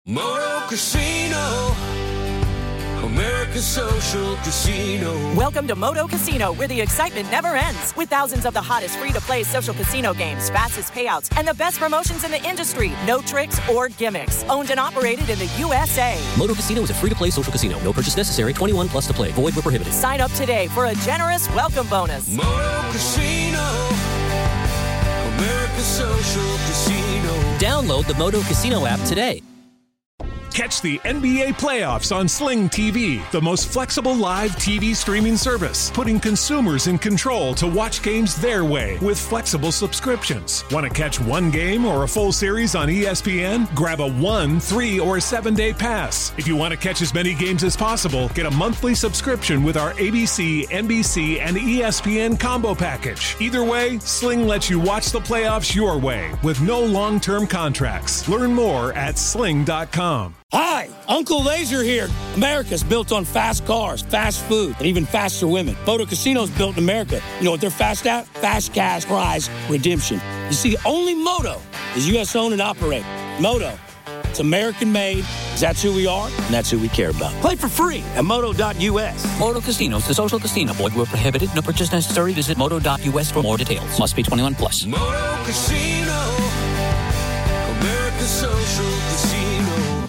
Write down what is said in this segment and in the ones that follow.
Moto Casino, America's social casino. Welcome to Moto Casino, where the excitement never ends. With thousands of the hottest free-to-play social casino games, fastest payouts, and the best promotions in the industry. No tricks or gimmicks. Owned and operated in the USA. Moto Casino is a free-to-play social casino. No purchase necessary. 21 plus to play. Void where prohibited. Sign up today for a generous welcome bonus. Moto Casino, America's social casino. Download the Moto Casino app today. Catch the NBA playoffs on Sling TV, the most flexible live TV streaming service, putting consumers in control to watch games their way with flexible subscriptions. Want to catch one game or a full series on ESPN? Grab a 1, 3, or 7-day pass. If you want to catch as many games as possible, get a monthly subscription with our ABC, NBC, and ESPN combo package. Either way, Sling lets you watch the playoffs your way with no long-term contracts. Learn more at sling.com. Hi, Uncle Laser here. America's built on fast cars, fast food, and even faster women. Moto Casino's built in America. You know what they're fast at? Fast cash prize redemption. You see, only Moto is U.S. owned and operated. Moto, it's American made, 'cause that's who we are, and that's who we care about. Play for free at moto.us. Moto Casino is the social casino. Void where prohibited. No purchase necessary. Visit moto.us for more details. Must be 21 plus. Moto Casino, America's social casino.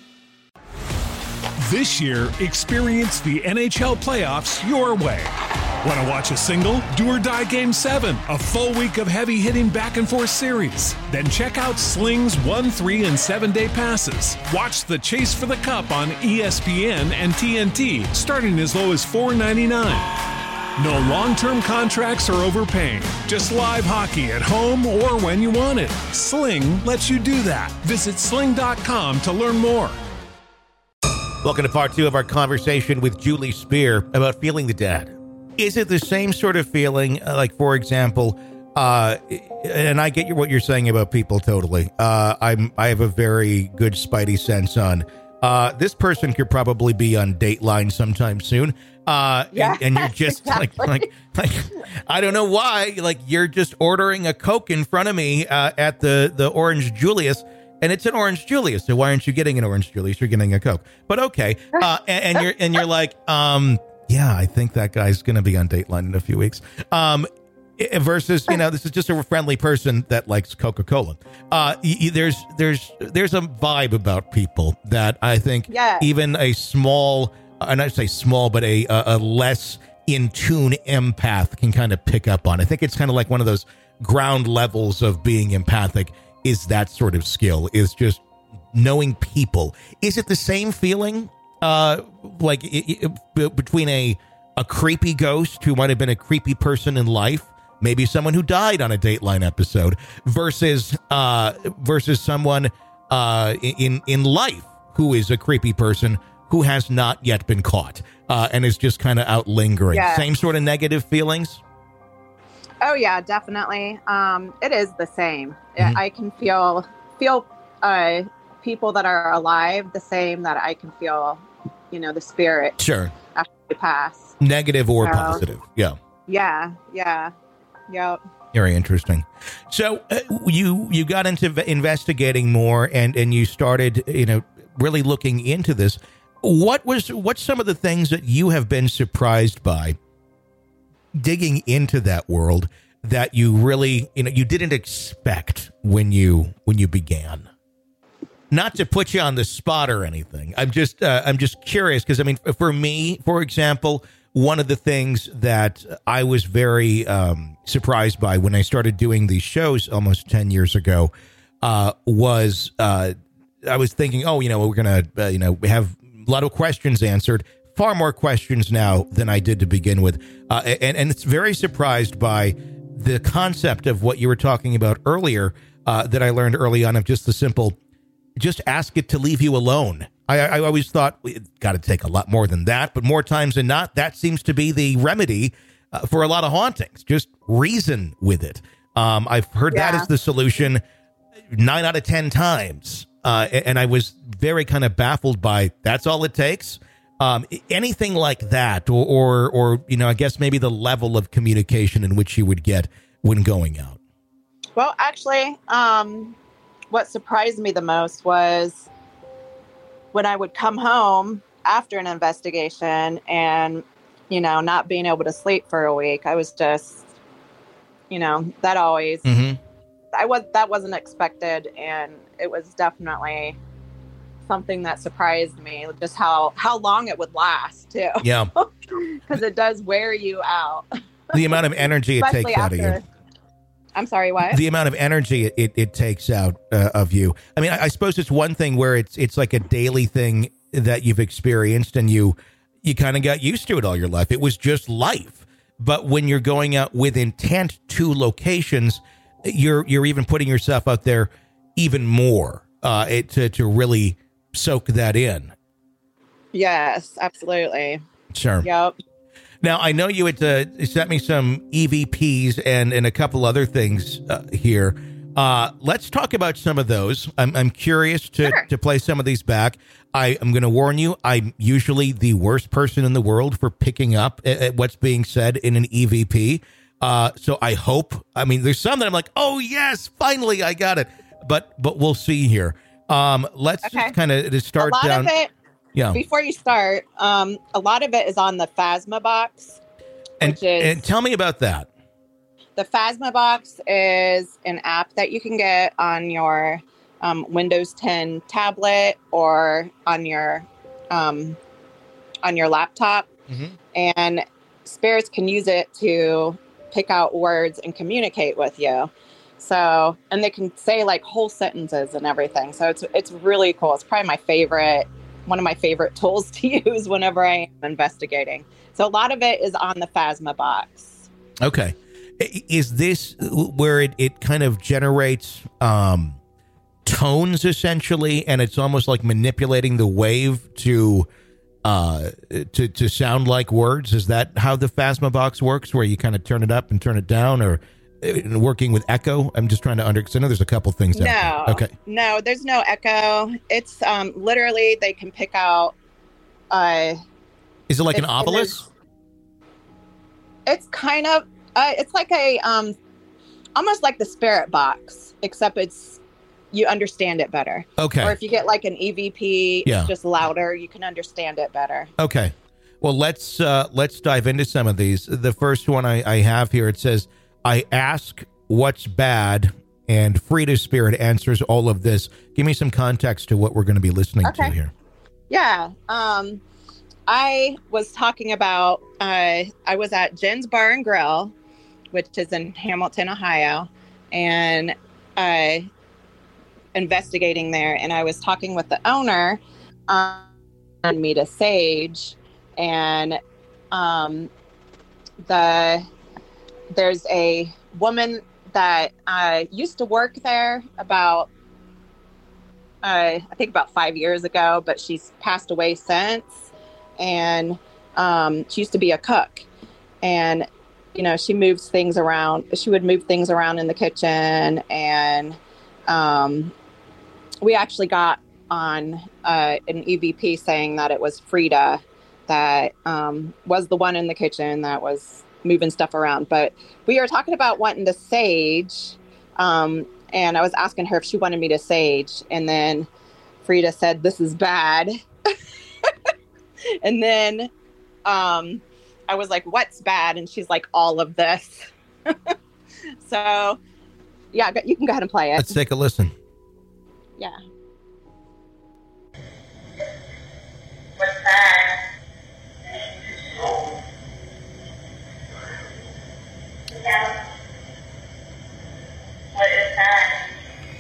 This year, experience the NHL playoffs your way. Want to watch a single? Do or Die Game 7, a full week of heavy-hitting back-and-forth series. Then check out Sling's 1, 3, and 7-day passes. Watch the Chase for the Cup on ESPN and TNT, starting as low as $4.99. No long-term contracts or overpaying. Just live hockey at home or when you want it. Sling lets you do that. Visit sling.com to learn more. Welcome to part 2 of our conversation with Julie Spear about feeling the dead. Is it the same sort of feeling, like, for example, and I get what you're saying about people totally. I have a very good spidey sense on this person could probably be on Dateline sometime soon. And you're just exactly. like I don't know why, like, you're just ordering a Coke in front of me at the Orange Julius. And it's an Orange Julius, so why aren't you getting an Orange Julius? You're getting a Coke. But okay, and you're like, yeah, I think that guy's going to be on Dateline in a few weeks. Versus, this is just a friendly person that likes Coca-Cola. There's a vibe about people that I think even a small, and I say small, but a less in tune empath can kind of pick up on. I think it's kind of like one of those ground levels of being empathic. Is that sort of skill, is just knowing people. Is it the same feeling between a creepy ghost who might have been a creepy person in life, maybe someone who died on a Dateline episode, versus someone in life who is a creepy person who has not yet been caught and is just kind of out lingering? Yeah. Same sort of negative feelings? Oh, yeah, definitely. It is the same. Mm-hmm. I can feel people that are alive the same that I can feel, the spirit. Sure. After they pass. Negative or positive. Yeah. Yeah. Yep. Very interesting. So you got into investigating more and you started, really looking into this. What's some of the things that you have been surprised by digging into that world that you really, you didn't expect when you began? Not to put you on the spot or anything. I'm just curious because, for me, for example, one of the things that I was very surprised by when I started doing these shows almost 10 years ago was I was thinking, we're going to, have a lot of questions answered. Far more questions now than I did to begin with. And it's very surprised by the concept of what you were talking about earlier that I learned early on of just the simple, just ask it to leave you alone. I always thought it's got to take a lot more than that, but more times than not, that seems to be the remedy for a lot of hauntings. Just reason with it. I've heard that is the solution 9 out of 10 times. And I was very kind of baffled by that's all it takes. Anything like that, or I guess maybe the level of communication in which you would get when going out. Well, actually, what surprised me the most was when I would come home after an investigation and, not being able to sleep for a week, I was just, that always, that wasn't expected. And it was definitely something that surprised me, just how long it would last too. Yeah. Because it does wear you out. The amount of energy it takes out of you. I'm sorry, what? The amount of energy it takes out of you. I mean, I suppose it's one thing where it's like a daily thing that you've experienced and you kind of got used to it all your life. It was just life. But when you're going out with intent to locations, you're even putting yourself out there even more to really soak that in. Yes, absolutely. Sure. Yep. Now, I know you had sent me some EVPs and a couple other things here. Let's talk about some of those. I'm curious to play some of these back. I'm going to warn you, I'm usually the worst person in the world for picking up at what's being said in an EVP. So I hope, there's some that I'm like, oh, yes, finally, I got it. But we'll see here. Let's just kind of start down. Of it, yeah. Before you start, a lot of it is on the Phasma box. And tell me about that. The Phasma box is an app that you can get on your Windows 10 tablet or on your laptop. And spirits can use it to pick out words and communicate with you. So, and they can say like whole sentences and everything. So it's really cool. It's probably one of my favorite tools to use whenever I am investigating. So a lot of it is on the Phasma box. Okay. Is this where it kind of generates tones essentially, and it's almost like manipulating the wave to sound like words? Is that how the Phasma box works, where you kind of turn it up and turn it down, or working with echo? I'm just trying to because I know there's a couple things. No, okay. No, there's no echo. It's literally they can pick out. Is it like an obelisk? It's kind of. It's like a almost like the spirit box, except you understand it better. Okay. Or if you get like an EVP, it's just louder. You can understand it better. Okay. Well, let's dive into some of these. The first one I have here, it says, I ask what's bad, and Frida's spirit answers all of this. Give me some context to what we're going to be listening to here. Yeah. I was talking about, I was at Jen's Bar and Grill, which is in Hamilton, Ohio, and investigating there. And I was talking with the owner on meet a sage, and there's a woman that used to work there about, I think about 5 years ago, but she's passed away since. And she used to be a cook, and she moves things around. She would move things around in the kitchen, and we actually got on an EVP saying that it was Frida that was the one in the kitchen that was moving stuff around. But we were talking about wanting to sage, and I was asking her if she wanted me to sage, and then Frida said, "This is bad." And then I was like, what's bad? And she's like, all of this. So, yeah, you can go ahead and play it. Let's take a listen. Yeah. What's bad? Yeah. What is bad?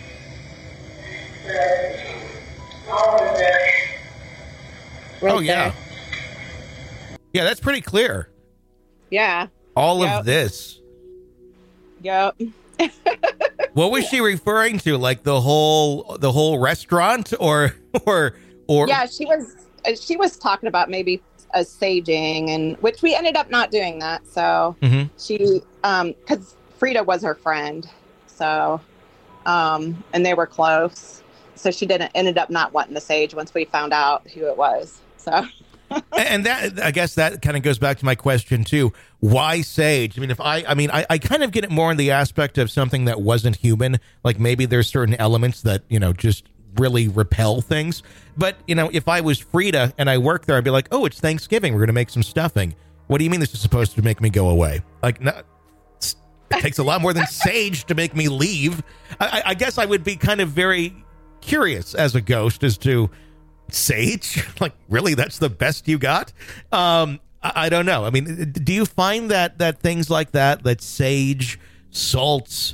All of this. Oh, yeah. Yeah, that's pretty clear. Yeah. All of this. Yep. What was she referring to? Like the whole restaurant or Yeah, she was talking about maybe a saging, and which we ended up not doing that. So she because Frida was her friend. So and they were close. So she ended up not wanting the sage once we found out who it was. So, and that, I guess that kind of goes back to my question too. Why sage? I mean, I kind of get it more in the aspect of something that wasn't human. Like maybe there's certain elements that, just really repel things. But, if I was Frida and I worked there, I'd be like, oh, it's Thanksgiving. We're going to make some stuffing. What do you mean this is supposed to make me go away? Like, no, it takes a lot more than sage to make me leave. I guess I would be kind of very curious as a ghost as to sage. Like, really, that's the best you got? I don't know. I mean, do you find that things like that sage, salts,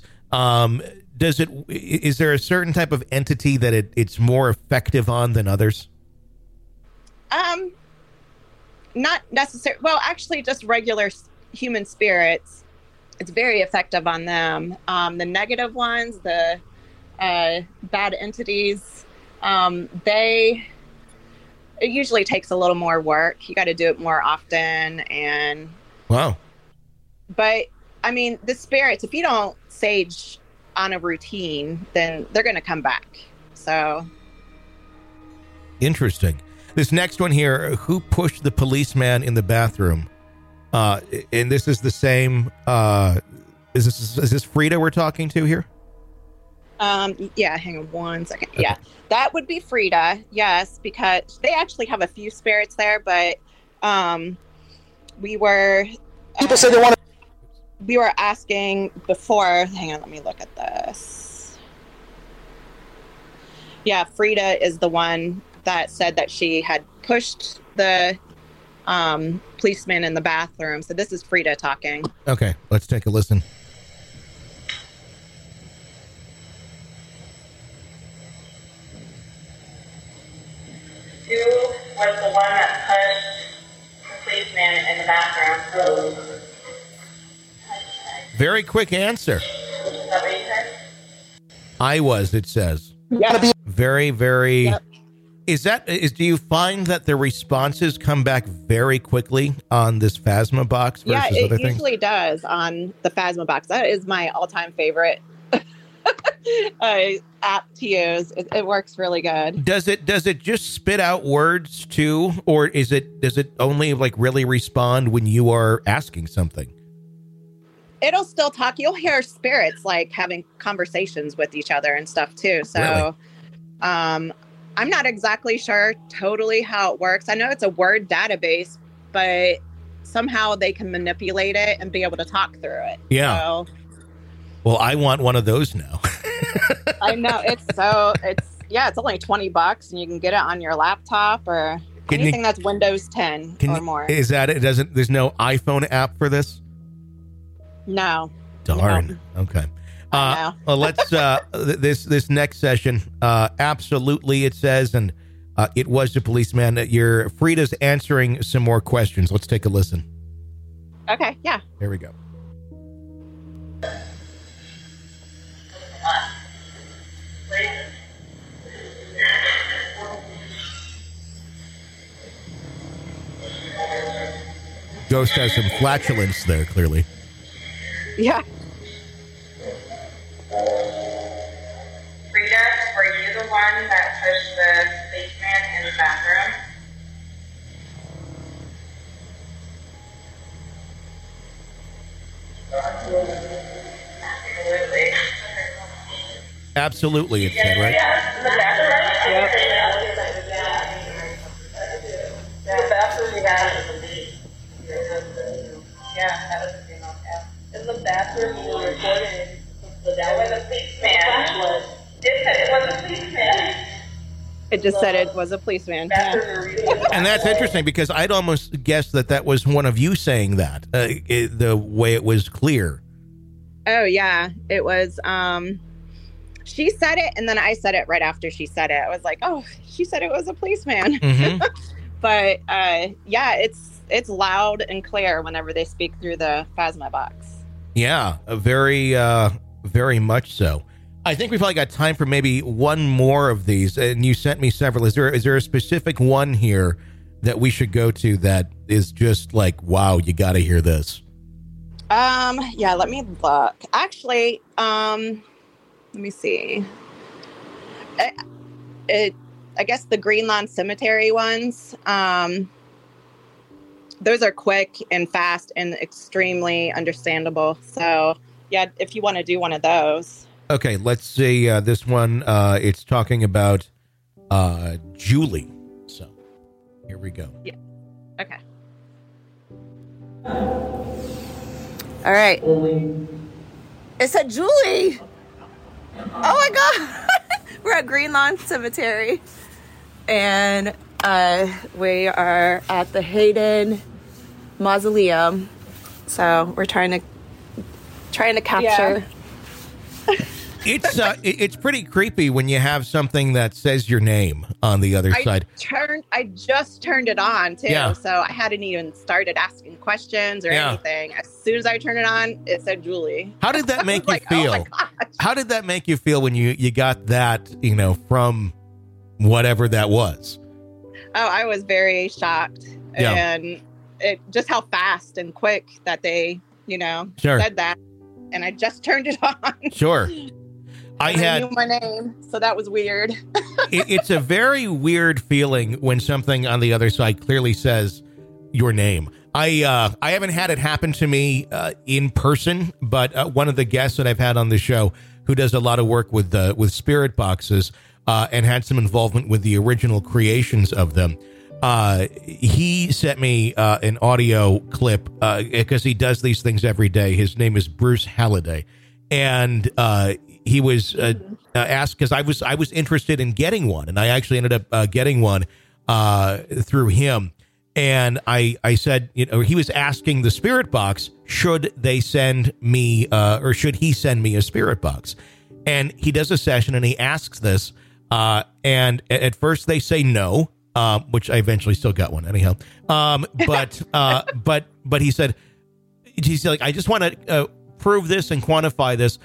is there a certain type of entity that it's more effective on than others? Not necessarily. Well, actually, just regular human spirits. It's very effective on them. The negative ones, the bad entities, it usually takes a little more work. You got to do it more often. And wow. But I mean, the spirits, if you don't sage on a routine, then they're going to come back. So interesting. This next one here, who pushed the policeman in the bathroom? And this is the same. Is this Frida we're talking to here? Yeah, hang on one second. Okay. Yeah, that would be Frida. Yes, because they actually have a few spirits there, but we were people say they want. We were asking before. Hang on, let me look at this. Yeah, Frida is the one that said that she had pushed the policeman in the bathroom. So this is Frida talking. Okay, let's take a listen. Who was the one that pushed the policeman in the bathroom? Very quick answer. Is that what you said? I was, it says. Yeah. Very, very. Yep. Do you find that the responses come back very quickly on this Phasma box versus Yeah, other it things? usually does on the Phasma box. That is my all-time favorite app to use. It works really good. Does it just spit out words too, or does it only like really respond when you are asking something? It'll still talk. You'll hear spirits like having conversations with each other and stuff too. So, really? I'm not exactly sure totally how it works. I know it's a word database, but somehow they can manipulate it and be able to talk through it. Yeah. So, well, I want one of those now. I know it's only $20 and you can get it on your laptop or anything that's Windows 10 or more. Is that it? There's no iPhone app for this? No. Darn. No. Okay. No. Well, let's this next session. Absolutely, it says, and it was the policeman. Your Frida's answering some more questions. Let's take a listen. Okay. Yeah. Here we go. Ghost has some flatulence there, clearly. Yeah. Frida, were you the one that pushed the policeman in the bathroom? Absolutely. Absolutely, it said, right? Yeah, the bathroom. Yep. The bathroom, yeah, that was a female cat. In the bathroom, you were recording. That was a policeman. It was a policeman. It just said it was a policeman. Yeah. And that's interesting because I'd almost guess that was one of you saying that, the way it was clear. Oh, yeah. It was, she said it, and then I said it right after she said it. I was like, oh, she said it was a policeman. Mm-hmm. But, yeah, it's loud and clear whenever they speak through the Phasma box. Yeah, very much so. I think we probably got time for maybe one more of these, and you sent me several. Is there a specific one here that we should go to that is just like, wow, you got to hear this? Yeah, let me look. Actually, let me see. I guess the Green Lawn Cemetery ones, those are quick and fast and extremely understandable. So, yeah, if you want to do one of those. Okay, let's see this one. It's talking about Julie. So here we go. Yeah. Okay. All right. It said Julie. Oh my God. We're at Green Lawn Cemetery. And we are at the Hayden Mausoleum. So we're trying to capture. Yeah. It's pretty creepy when you have something that says your name on the other side. I just turned it on too, Yeah. so I hadn't even started asking questions or anything. As soon as I turned it on, it said Julie. How did that make you feel? Oh my gosh. How did that make you feel when you got that, from whatever that was? Oh, I was very shocked, and it just how fast and quick that they, Sure. said that, and I just turned it on. Sure. I knew my name, so that was weird. It's a very weird feeling when something on the other side clearly says your name. I haven't had it happen to me in person, but one of the guests that I've had on the show who does a lot of work with spirit boxes and had some involvement with the original creations of them. He sent me an audio clip because he does these things every day. His name is Bruce Halliday, and he was asked because I was interested in getting one, and I actually ended up getting one through him. And I said, he was asking the spirit box, should they send me or should he send me a spirit box? And he does a session and he asks this, and at first they say no. Which I eventually still got one anyhow. But he said, like, I just want to prove this and quantify this.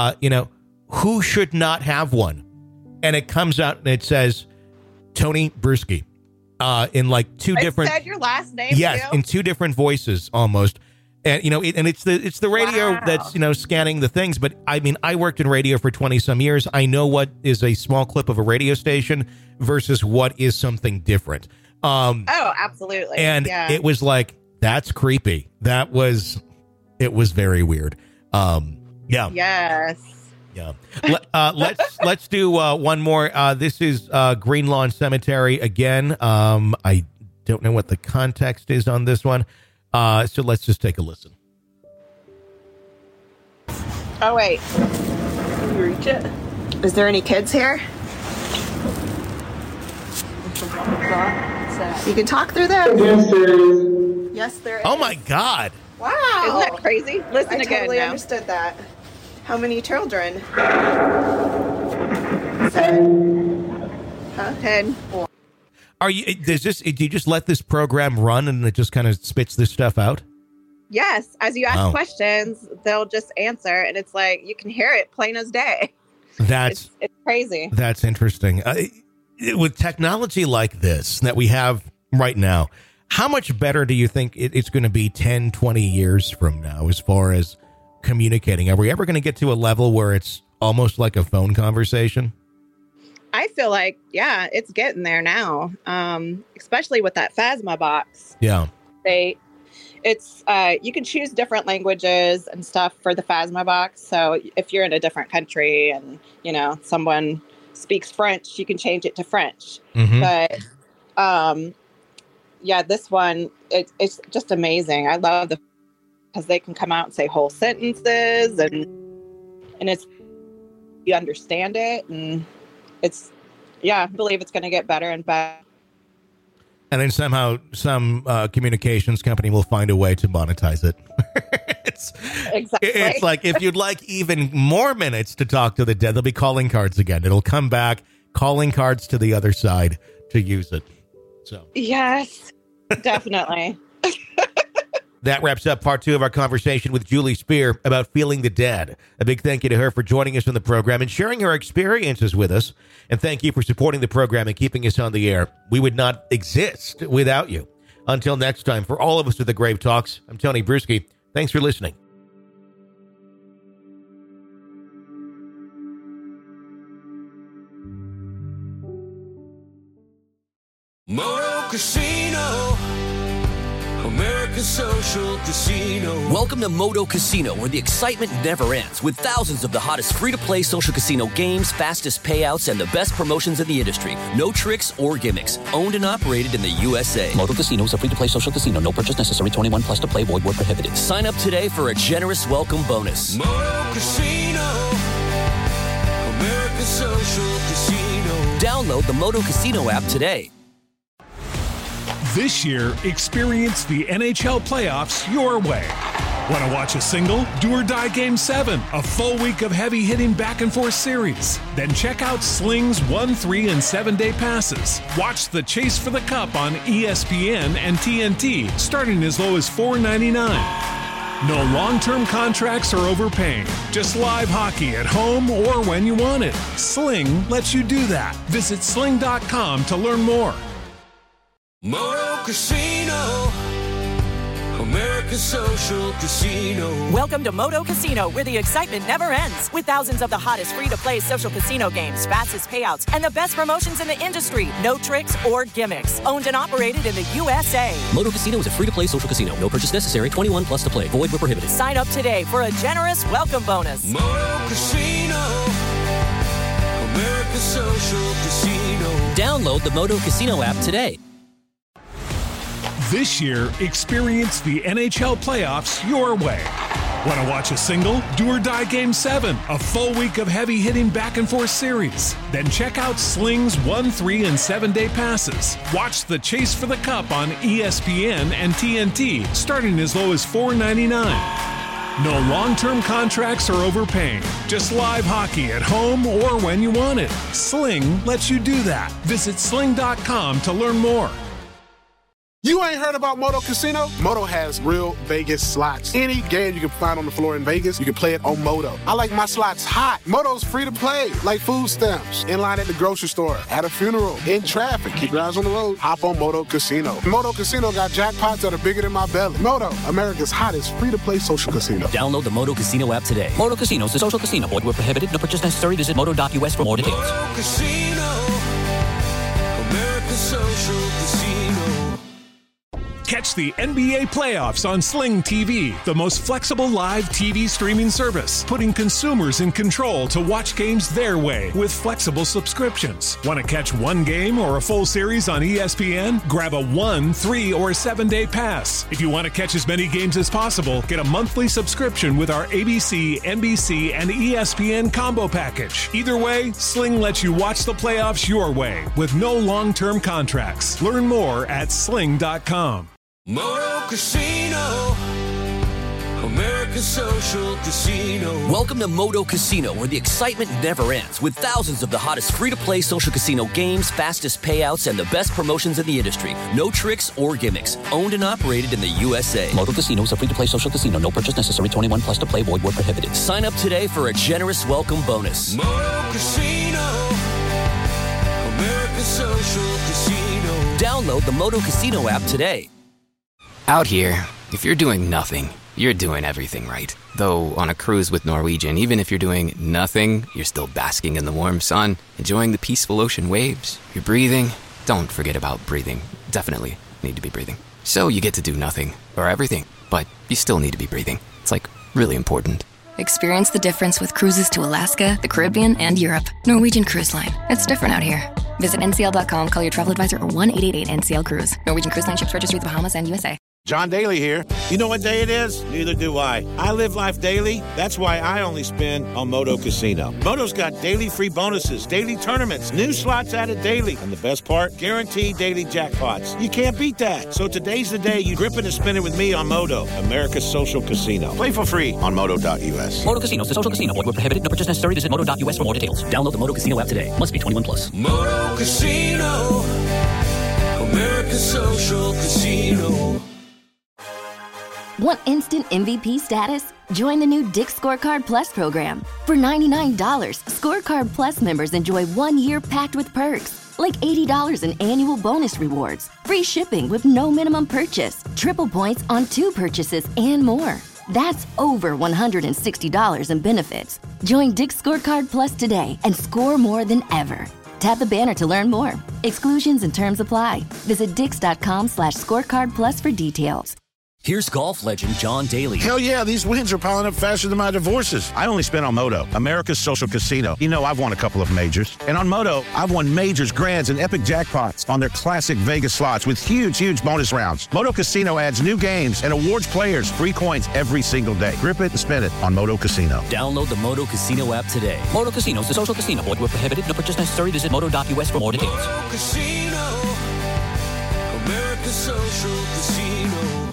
Who should not have one? And it comes out and it says Tony Bruschi, in like two different. Said your last name. Yes, too? in two different voices almost. And it's the radio Wow. that's scanning the things. But I mean, I worked in radio for 20 some years. I know what is a small clip of a radio station versus what is something different. Oh, absolutely. And yeah. it was like, that's creepy. It was very weird. Yeah. Yes. Yeah. Let's do one more. This is Green Lawn Cemetery again. I don't know what the context is on this one. So let's just take a listen. Oh, wait. Can you reach it? Is there any kids here? You can talk through them? Yes, there is. Yes, there is. Oh my God. Wow. Isn't that crazy? Listen I again totally now. understood that. How many children? 10. Do you just let this program run and it just kind of spits this stuff out? Yes. As you ask Wow. questions, they'll just answer. And it's like, you can hear it plain as day. It's crazy. That's interesting. With technology like this that we have right now, how much better do you think it's going to be 10, 20 years from now as far as communicating? Are we ever going to get to a level where it's almost like a phone conversation? I feel like, yeah, it's getting there now. Especially with that Phasma box. Yeah. You can choose different languages and stuff for the Phasma box. So if you're in a different country and, someone speaks French, you can change it to French. Mm-hmm. But, yeah, this one, it's just amazing. I love because they can come out and say whole sentences and you understand it. And I believe it's going to get better and better. And then somehow some communications company will find a way to monetize it. Exactly. It's like, if you'd like even more minutes to talk to the dead, there'll be calling cards again. It'll come back, calling cards to the other side to use it. So Yes, definitely. that wraps up part 2 of our conversation with Julie Spear about feeling the dead. A big thank you to her for joining us on the program and sharing her experiences with us. And thank you for supporting the program and keeping us on the air. We would not exist without you. Until next time, for all of us at the Grave Talks, I'm Tony Bruschi. Thanks for listening. Moto Casino, America. America's Social Casino. Welcome to Moto Casino, where the excitement never ends, with thousands of the hottest free-to-play social casino games, fastest payouts, and the best promotions in the industry. No tricks or gimmicks. Owned and operated in the USA. Moto Casino is a free-to-play social casino. No purchase necessary. 21 plus to play. Void where prohibited. Sign up today for a generous welcome bonus. Moto Casino. America's Social Casino. Download the Moto Casino app today. This year, experience the NHL playoffs your way. Want to watch a single? Do or Die Game 7, a full week of heavy-hitting back-and-forth series. Then check out Sling's 1, 3, and 7-day passes. Watch the Chase for the Cup on ESPN and TNT, starting as low as $4.99. No long-term contracts or overpaying. Just live hockey at home or when you want it. Sling lets you do that. Visit sling.com to learn more. Moto Casino. America's Social Casino. Welcome to Moto Casino, where the excitement never ends. With thousands of the hottest free-to-play social casino games, fastest payouts, and the best promotions in the industry. No tricks or gimmicks. Owned and operated in the USA. Moto Casino is a free-to-play social casino. No purchase necessary. 21 plus to play. Void where prohibited. Sign up today for a generous welcome bonus. Moto Casino. America's Social Casino. Download the Moto Casino app today. This year, experience the NHL playoffs your way. Want to watch a single? Do or Die Game 7, a full week of heavy-hitting back-and-forth series. Then check out Sling's 1, 3, and 7-day passes. Watch the Chase for the Cup on ESPN and TNT, starting as low as $4.99. No long-term contracts or overpaying. Just live hockey at home or when you want it. Sling lets you do that. Visit sling.com to learn more. You ain't heard about Moto Casino? Moto has real Vegas slots. Any game you can find on the floor in Vegas, you can play it on Moto. I like my slots hot. Moto's free to play, like food stamps, in line at the grocery store, at a funeral, in traffic. Keep your eyes on the road. Hop on Moto Casino. Moto Casino got jackpots that are bigger than my belly. Moto, America's hottest free-to-play social casino. Download the Moto Casino app today. Moto Casino is a social casino. Void where prohibited. No purchase necessary. Visit moto.us for more details. Moto Casino. America's Social Casino. Catch the NBA playoffs on Sling TV, the most flexible live TV streaming service, putting consumers in control to watch games their way with flexible subscriptions. Want to catch one game or a full series on ESPN? Grab a 1, 3, or 7-day pass. If you want to catch as many games as possible, get a monthly subscription with our ABC, NBC, and ESPN combo package. Either way, Sling lets you watch the playoffs your way with no long-term contracts. Learn more at sling.com. Moto Casino. America's Social Casino. Welcome to Moto Casino, where the excitement never ends, with thousands of the hottest free-to-play social casino games, fastest payouts, and the best promotions in the industry. No tricks or gimmicks. Owned and operated in the USA. Moto Casino is a free-to-play social casino. No purchase necessary. 21 plus to play. Void where prohibited. Sign up today for a generous welcome bonus. Moto Casino. America's Social Casino. Download the Moto Casino app today. Out here, if you're doing nothing, you're doing everything right. Though on a cruise with Norwegian, even if you're doing nothing, you're still basking in the warm sun, enjoying the peaceful ocean waves. You're breathing. Don't forget about breathing. Definitely need to be breathing. So you get to do nothing, or everything, but you still need to be breathing. It's like really important. Experience the difference with cruises to Alaska, the Caribbean, and Europe. Norwegian Cruise Line. It's different out here. Visit ncl.com, call your travel advisor, or 1-888-NCL-CRUISE. Norwegian Cruise Line ships registry the Bahamas and USA. John Daly here. You know what day it is? Neither do I. I live life daily. That's why I only spin on Moto Casino. Moto's got daily free bonuses, daily tournaments, new slots added daily. And the best part? Guaranteed daily jackpots. You can't beat that. So today's the day you grip it and spin it with me on Moto, America's social casino. Play for free on Moto.us. Moto Casino is a social casino. Void where prohibited. No purchase necessary. Visit moto.us for more details. Download the Moto Casino app today. Must be 21 plus. Moto Casino. America's Social Casino. Want instant MVP status? Join the new Dick's Scorecard Plus program. For $99, Scorecard Plus members enjoy 1 year packed with perks, like $80 in annual bonus rewards, free shipping with no minimum purchase, triple points on 2 purchases, and more. That's over $160 in benefits. Join Dick's Scorecard Plus today and score more than ever. Tap the banner to learn more. Exclusions and terms apply. Visit dix.com/scorecard plus for details. Here's golf legend John Daly. Hell yeah, these wins are piling up faster than my divorces. I only spent on Moto, America's social casino. You know, I've won a couple of majors. And on Moto, I've won majors, grands, and epic jackpots on their classic Vegas slots with huge bonus rounds. Moto Casino adds new games and awards players free coins every single day. Grip it and spin it on Moto Casino. Download the Moto Casino app today. Moto Casino is a social casino. Void where prohibited. No purchase necessary. Visit moto.us for more details. Moto Casino, America's social casino.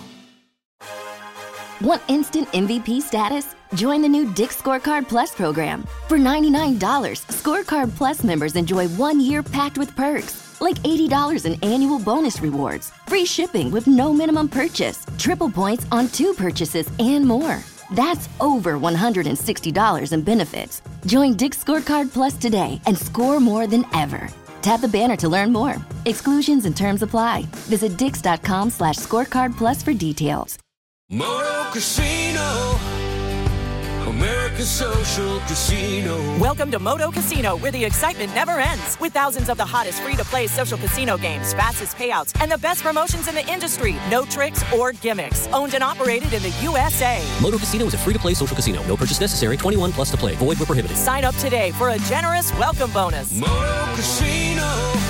Want instant MVP status? Join the new Dick's Scorecard Plus program. For $99, Scorecard Plus members enjoy 1 year packed with perks, like $80 in annual bonus rewards, free shipping with no minimum purchase, triple points on 2 purchases, and more. That's over $160 in benefits. Join Dick's Scorecard Plus today and score more than ever. Tap the banner to learn more. Exclusions and terms apply. Visit dix.com/scorecard plus for details. Moto Casino, America's social casino. Welcome to Moto Casino, where the excitement never ends. With thousands of the hottest free-to-play social casino games, fastest payouts, and the best promotions in the industry. No tricks or gimmicks. Owned and operated in the USA. Moto Casino is a free-to-play social casino. No purchase necessary. 21 plus to play. Void where prohibited. Sign up today for a generous welcome bonus. Moto Casino,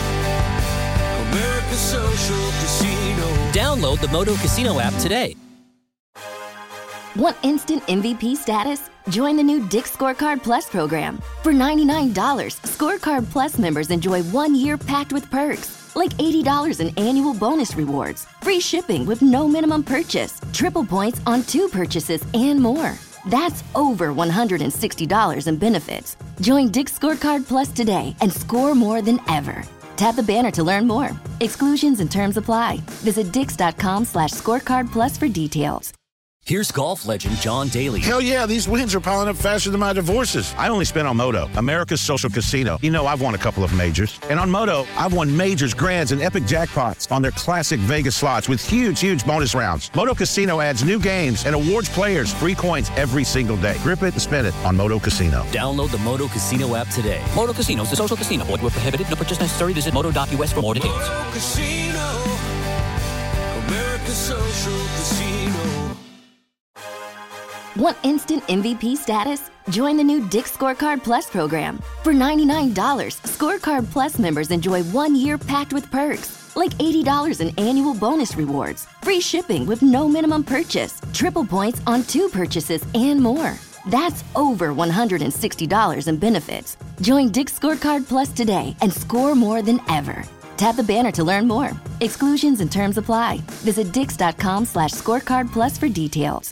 America's social casino. Download the Moto Casino app today. Want instant MVP status? Join the new Dick's Scorecard Plus program. For $99, Scorecard Plus members enjoy 1 year packed with perks, like $80 in annual bonus rewards, free shipping with no minimum purchase, triple points on 2 purchases, and more. That's over $160 in benefits. Join Dick's Scorecard Plus today and score more than ever. Tap the banner to learn more. Exclusions and terms apply. Visit dix.com/scorecard plus for details. Here's golf legend John Daly. Hell yeah, these wins are piling up faster than my divorces. I only spent on Moto, America's social casino. You know, I've won a couple of majors. And on Moto, I've won majors, grands, and epic jackpots on their classic Vegas slots with huge bonus rounds. Moto Casino adds new games and awards players free coins every single day. Grip it and spin it on Moto Casino. Download the Moto Casino app today. Moto Casino is a social casino. Void where prohibited. No purchase necessary. Visit moto.us for more details. Moto Casino, America's social casino. Want instant MVP status? Join the new Dick's Scorecard Plus program. For $99, Scorecard Plus members enjoy 1 year packed with perks, like $80 in annual bonus rewards, free shipping with no minimum purchase, triple points on 2 purchases, and more. That's over $160 in benefits. Join Dick's Scorecard Plus today and score more than ever. Tap the banner to learn more. Exclusions and terms apply. Visit dix.com/scorecard plus for details.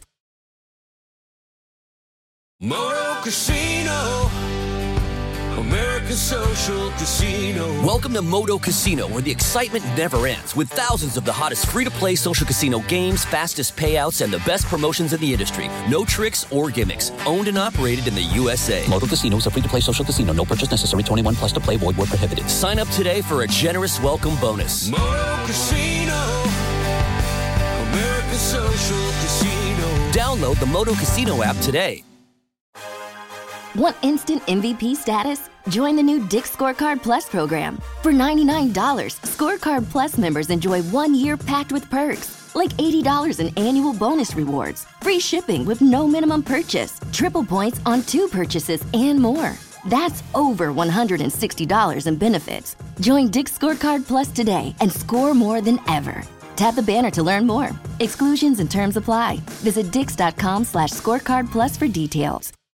Moto Casino, America's social casino. Welcome to Moto Casino, where the excitement never ends. With thousands of the hottest free-to-play social casino games, fastest payouts, and the best promotions in the industry. No tricks or gimmicks. Owned and operated in the USA. Moto Casino is a free-to-play social casino. No purchase necessary. 21 plus to play. Void where prohibited. Sign up today for a generous welcome bonus. Moto Casino, America's social casino. Download the Moto Casino app today. Want instant MVP status? Join the new Dick's Scorecard Plus program. For $99, Scorecard Plus members enjoy 1 year packed with perks, like $80 in annual bonus rewards, free shipping with no minimum purchase, triple points on 2 purchases, and more. That's over $160 in benefits. Join Dick's Scorecard Plus today and score more than ever. Tap the banner to learn more. Exclusions and terms apply. Visit dix.com/scorecard plus for details.